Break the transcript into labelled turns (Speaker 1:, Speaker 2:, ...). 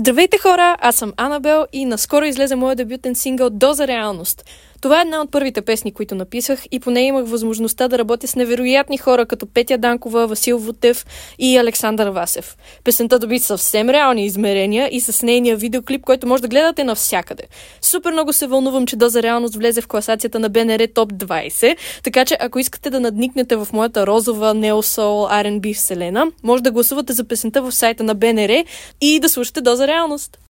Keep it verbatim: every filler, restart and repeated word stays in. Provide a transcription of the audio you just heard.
Speaker 1: Здравейте хора, аз съм Анабел и наскоро излезе моят дебютен сингъл "Доза реалност". Това е една от първите песни, които написах и по нея имах възможността да работя с невероятни хора като Петя Данкова, Васил Вутев и Александър Васев. Песента доби съвсем реални измерения и с нейния видеоклип, който може да гледате навсякъде. Супер много се вълнувам, че "Доза реалност" влезе в класацията на Б Н Р Топ двайсет, така че ако искате да надникнете в моята розова, неосол, Ар енд Би вселена, може да гласувате за песента в сайта на Б Н Р и да слушате "Доза реалност".